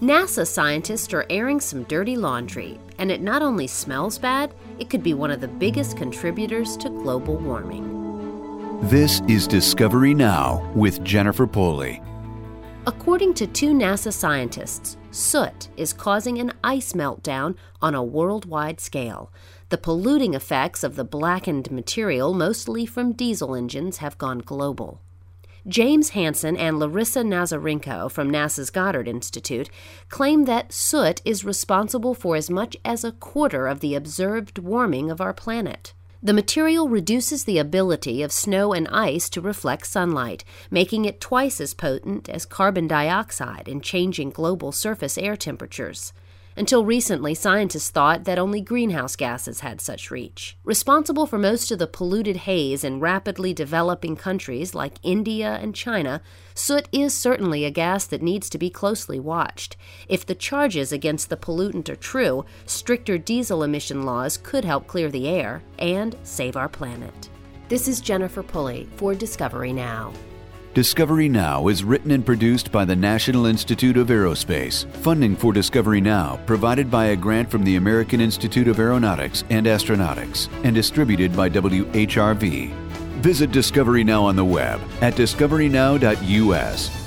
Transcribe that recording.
NASA scientists are airing some dirty laundry, and it not only smells bad, it could be one of the biggest contributors to global warming. This is Discovery Now with Jennifer Pulley. According to two NASA scientists, soot is causing an ice meltdown on a worldwide scale. The polluting effects of the blackened material, mostly from diesel engines, have gone global. James Hansen and Larissa Nazarenko from NASA's Goddard Institute claim that soot is responsible for as much as a quarter of the observed warming of our planet. The material reduces the ability of snow and ice to reflect sunlight, making it twice as potent as carbon dioxide in changing global surface air temperatures. Until recently, scientists thought that only greenhouse gases had such reach. Responsible for most of the polluted haze in rapidly developing countries like India and China, soot is certainly a gas that needs to be closely watched. If the charges against the pollutant are true, stricter diesel emission laws could help clear the air and save our planet. This is Jennifer Pulley for Discovery Now. Discovery Now is written and produced by the National Institute of Aerospace. Funding for Discovery Now provided by a grant from the American Institute of Aeronautics and Astronautics and distributed by WHRV. Visit Discovery Now on the web at discoverynow.us.